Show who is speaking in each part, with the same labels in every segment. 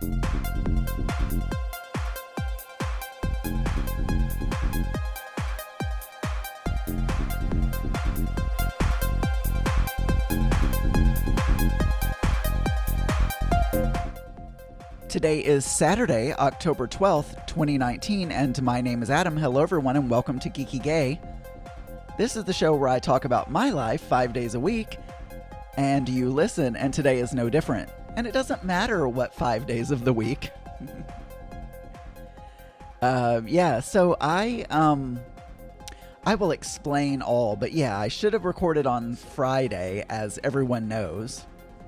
Speaker 1: Today is Saturday, October 12th, 2019, and my name is Adam. Hello, everyone, and welcome to Geeky Gay. This is the show where I talk about my life 5 days a week, and you listen, and today is no different. And it doesn't matter what 5 days of the week. So I will explain all, but yeah, I should have recorded on Friday, as everyone knows.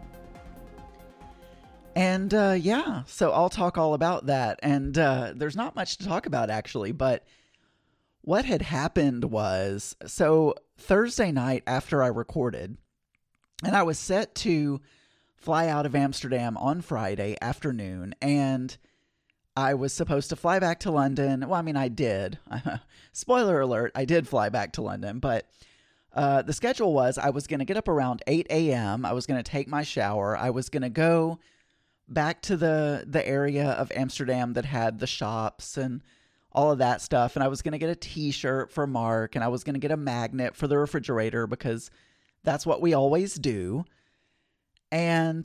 Speaker 1: And, so I'll talk all about that. And there's not much to talk about, actually. But what had happened was, so Thursday night after I recorded, and I was set to fly out of Amsterdam on Friday afternoon, and I was supposed to fly back to London. Well, I mean, I did. Spoiler alert, I did fly back to London. But the schedule was I was going to get up around 8 a.m. I was going to take my shower. I was going to go back to the area of Amsterdam that had the shops and all of that stuff. And I was going to get a t-shirt for Mark, and I was going to get a magnet for the refrigerator because that's what we always do. And,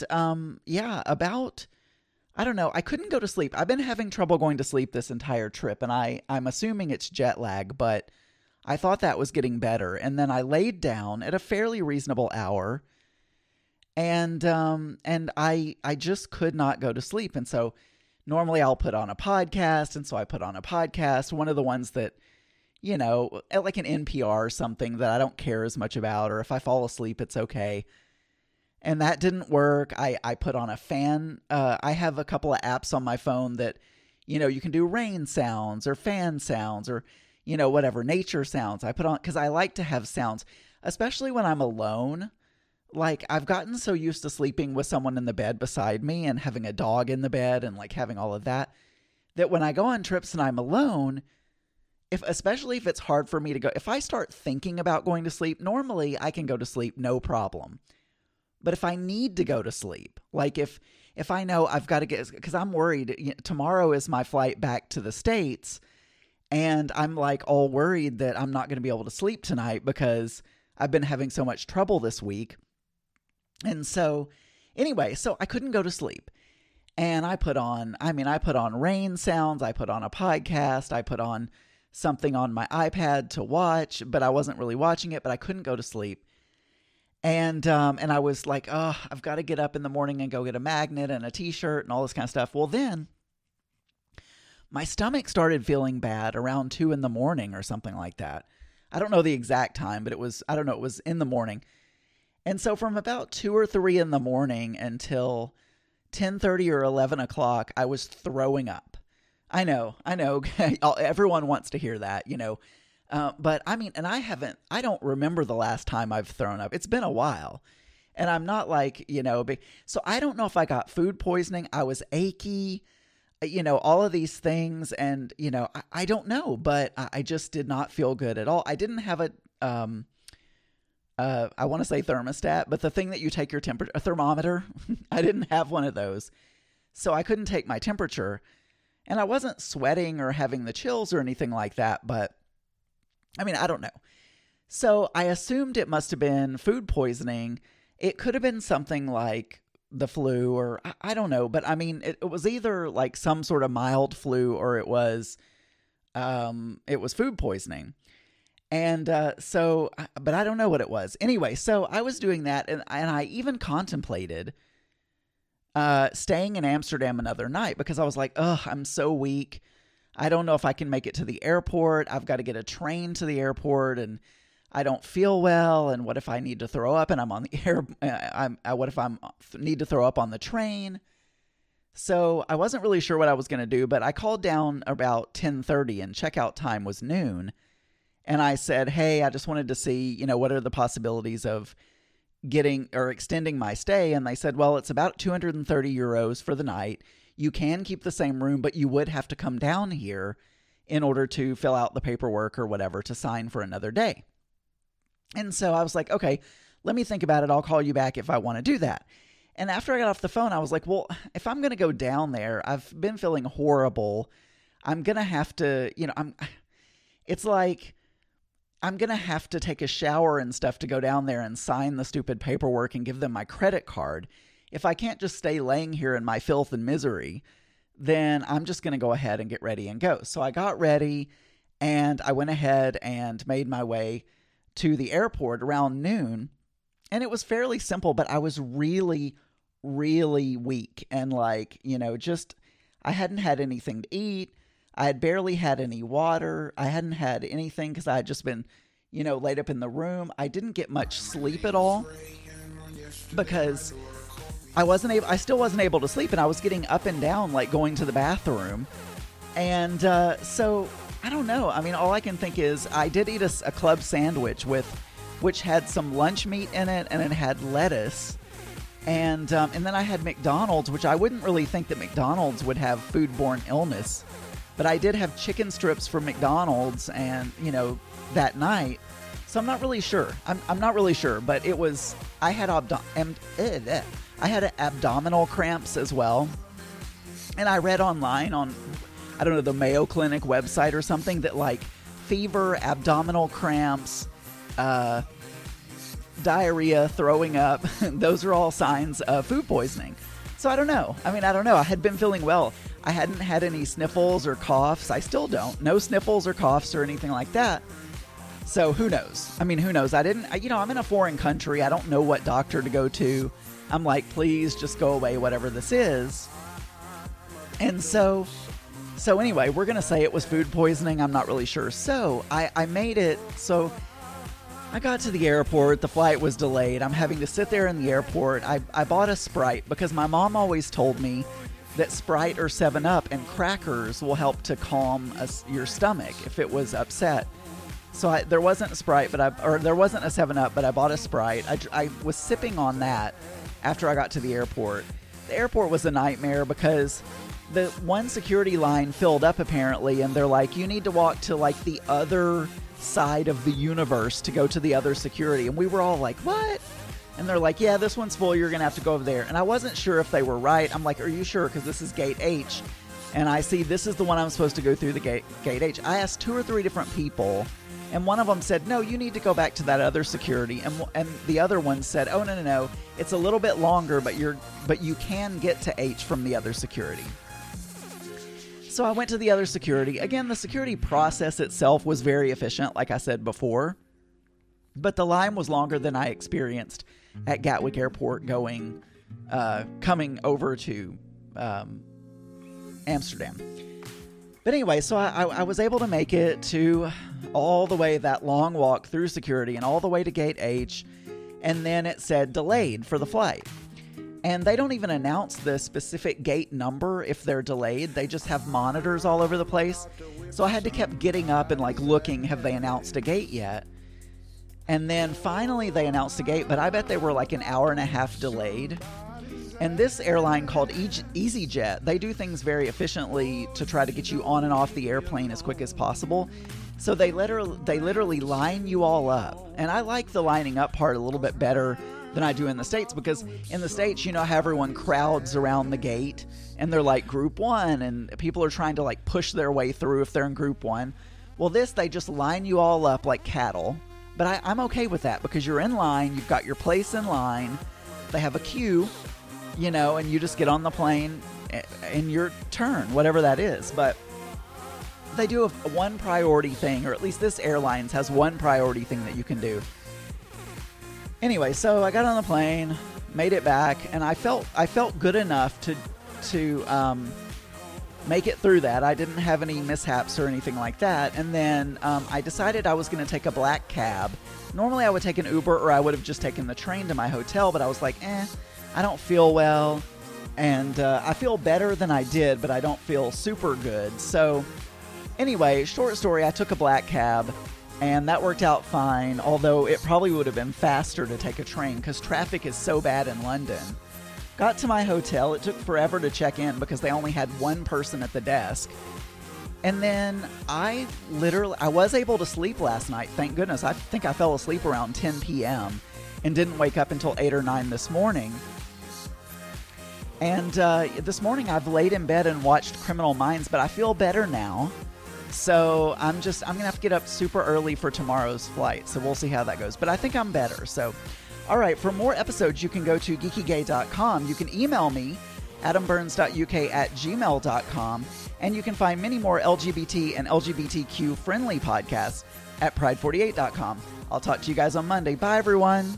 Speaker 1: I don't know, I couldn't go to sleep. I've been having trouble going to sleep this entire trip, and I'm assuming it's jet lag, but I thought that was getting better. And then I laid down at a fairly reasonable hour, and I just could not go to sleep. And so normally I'll put on a podcast. And so I put on a podcast, one of the ones that, like an NPR or something that I don't care as much about, or if I fall asleep, it's okay. And that didn't work. I put on a fan. I have a couple of apps on my phone that, you can do rain sounds or fan sounds or, whatever, nature sounds. I put on, because I like to have sounds, especially when I'm alone. Like, I've gotten so used to sleeping with someone in the bed beside me and having a dog in the bed and, like, having all of that, that when I go on trips and I'm alone, especially if it's hard for me to go, if I start thinking about going to sleep, normally I can go to sleep no problem. But if I need to go to sleep, like if I know I've got to get, because I'm worried, tomorrow is my flight back to the States, and I'm, like, all worried that I'm not going to be able to sleep tonight because I've been having so much trouble this week. And so, anyway, so I couldn't go to sleep. And I put on rain sounds, I put on a podcast, I put on something on my iPad to watch, but I wasn't really watching it, but I couldn't go to sleep. And I was like, oh, I've got to get up in the morning and go get a magnet and a t-shirt and all this kind of stuff. Well, then my stomach started feeling bad around 2 a.m. or something like that. I don't know the exact time, but it was in the morning. And so from about 2 or 3 in the morning until 10:30 or 11 o'clock, I was throwing up. I know. Everyone wants to hear that, but I mean, and I don't remember the last time I've thrown up. It's been a while, and I'm not like, so I don't know if I got food poisoning. I was achy, all of these things. And, I don't know, but I just did not feel good at all. I didn't have I want to say thermostat, but the thing that you take your temperature, a thermometer, I didn't have one of those. So I couldn't take my temperature, and I wasn't sweating or having the chills or anything like that. But I mean, I don't know. So I assumed it must have been food poisoning. It could have been something like the flu, or I don't know. But I mean, it was either like some sort of mild flu, or it was food poisoning. And but I don't know what it was. Anyway, so I was doing that, and I even contemplated staying in Amsterdam another night because I was like, I'm so weak. I don't know if I can make it to the airport. I've got to get a train to the airport, and I don't feel well. And what if I need to throw up and I'm on the air? What if I need to throw up on the train? So I wasn't really sure what I was going to do, but I called down about 10:30, and checkout time was noon. And I said, hey, I just wanted to see, what are the possibilities of getting or extending my stay? And they said, well, it's about 230 euros for the night. You can keep the same room, but you would have to come down here in order to fill out the paperwork or whatever to sign for another day. And so I was like, okay, let me think about it. I'll call you back if I want to do that. And after I got off the phone, I was like, well, if I'm going to go down there, I've been feeling horrible. I'm going to have to, it's like I'm going to have to take a shower and stuff to go down there and sign the stupid paperwork and give them my credit card. If I can't just stay laying here in my filth and misery, then I'm just going to go ahead and get ready and go. So I got ready and I went ahead and made my way to the airport around noon. And it was fairly simple, but I was really, really weak. And I hadn't had anything to eat. I had barely had any water. I hadn't had anything because I had just been, laid up in the room. I didn't get much sleep at all because I still wasn't able to sleep, and I was getting up and down, like going to the bathroom. And so I don't know. I mean, all I can think is I did eat a club sandwich which had some lunch meat in it, and it had lettuce. And then I had McDonald's, which I wouldn't really think that McDonald's would have foodborne illness. But I did have chicken strips from McDonald's and, that night. So I'm not really sure. I'm not really sure, but I had abdominal cramps as well. And I read online on, I don't know, the Mayo Clinic website or something that fever, abdominal cramps, diarrhea, throwing up, those are all signs of food poisoning. So I don't know. I had been feeling well. I hadn't had any sniffles or coughs. I still don't. No sniffles or coughs or anything like that. So who knows? Who knows? I'm in a foreign country. I don't know what doctor to go to. I'm like, please just go away, whatever this is. And so anyway, we're going to say it was food poisoning. I'm not really sure. So I made it. So I got to the airport. The flight was delayed. I'm having to sit there in the airport. I bought a Sprite because my mom always told me that Sprite or 7-Up and crackers will help to calm your stomach if it was upset. So there wasn't a Sprite, there wasn't a 7-Up, but I bought a Sprite. I was sipping on that after I got to the airport. The airport was a nightmare because the one security line filled up apparently, and they're like, you need to walk to the other side of the universe to go to the other security. And we were all like, what? And they're like, yeah, this one's full. You're going to have to go over there. And I wasn't sure if they were right. I'm like, are you sure? Because this is gate H. And I see this is the one I'm supposed to go through, the gate H. I asked 2 or 3 different people, and one of them said, no, you need to go back to that other security. And the other one said, oh, no. It's a little bit longer, but you can get to H from the other security. So I went to the other security. Again, the security process itself was very efficient, like I said before. But the line was longer than I experienced at Gatwick Airport coming over to Amsterdam. But anyway, so I was able to make it to all the way, that long walk through security and all the way to gate H. And then it said delayed for the flight. And they don't even announce the specific gate number if they're delayed. They just have monitors all over the place. So I had to keep getting up and looking, have they announced a gate yet? And then finally they announced a gate, but I bet they were an hour and a half delayed. And this airline called EasyJet, they do things very efficiently to try to get you on and off the airplane as quick as possible. So they literally line you all up. And I like the lining up part a little bit better than I do in the States, because in the States, how everyone crowds around the gate and they're group 1 and people are trying to push their way through if they're in group 1. Well, they just line you all up like cattle. But I'm okay with that because you're in line, you've got your place in line, they have a queue, and you just get on the plane in your turn, whatever that is. But they do one priority thing, or at least this airlines has one priority thing that you can do. Anyway, so I got on the plane, made it back, and I felt good enough to make it through that. I didn't have any mishaps or anything like that. And then I decided I was going to take a black cab. Normally I would take an Uber, or I would have just taken the train to my hotel, but I was like, I don't feel well. And I feel better than I did, but I don't feel super good. So anyway, short story, I took a black cab. And that worked out fine, although it probably would have been faster to take a train because traffic is so bad in London. Got to my hotel. It took forever to check in because they only had one person at the desk. And then I was able to sleep last night, thank goodness. I think I fell asleep around 10 p.m. and didn't wake up until 8 or 9 this morning. And this morning I've laid in bed and watched Criminal Minds, but I feel better now. So I'm going to have to get up super early for tomorrow's flight. So we'll see how that goes. But I think I'm better. So, all right, for more episodes, you can go to geekygay.com. You can email me, adamburns.uk@gmail.com. And you can find many more LGBT and LGBTQ friendly podcasts at pride48.com. I'll talk to you guys on Monday. Bye, everyone.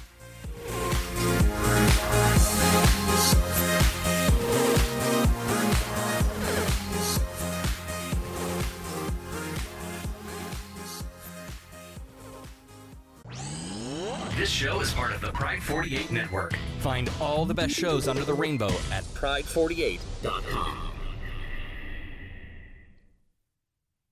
Speaker 2: This show is part of the Pride 48 network. Find all the best shows under the rainbow at pride48.com.